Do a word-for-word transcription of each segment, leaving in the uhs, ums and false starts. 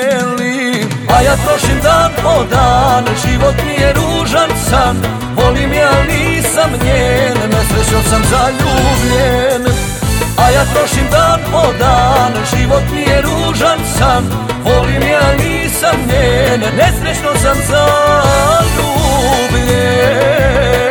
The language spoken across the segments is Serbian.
želim. A ja trošim dan po dan, život mi je ružan san. Volim ja, nisam njen, nesrećno sam zaljubljen. A ja trošim dan po dan, život mi je ružan san. Volim ja, nisam njen, nesrećno sam zaljubljen.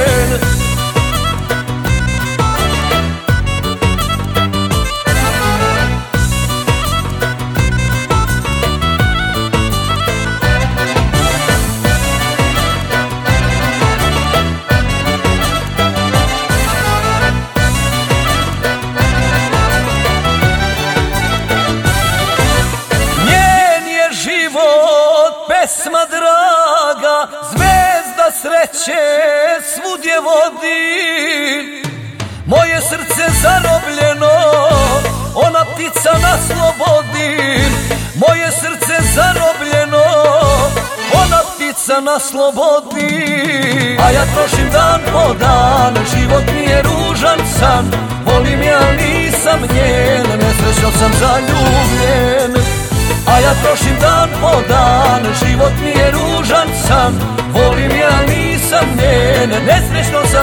Pesma draga, zvezda sreće svudje vodi. Moje srce zarobljeno, ona ptica na slobodi. Moje srce zarobljeno, ona ptica na slobodi. A ja trošim dan po dan, život mi je ružan san. Volim ja, nisam njen, nesrećno sam zaljubljen. A ja trošim dan po dan, život mi je ružan san. Volim ja, nisam njen, nesrećno sam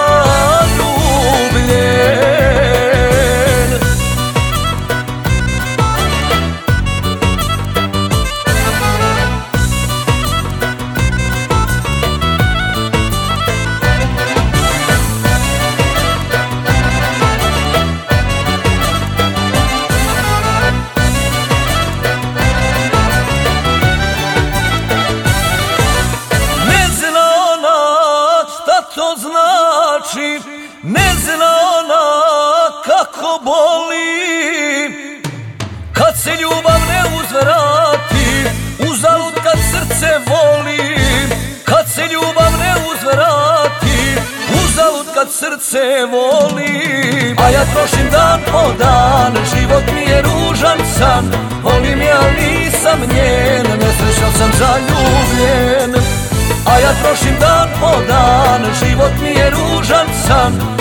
zaljubljen. To znači, ne zna ona kako boli. Kad se ljubav ne uzvrati, uzalud kad srce voli. Kad se ljubav ne uzvrati, uzalud kad srce voli. A ja trošim dan po dan, život mi je ružan san. Volim ja, nisam njen, nesrećno sam zaljubljen. A ja trošim dan po dan, život mi je ružan san.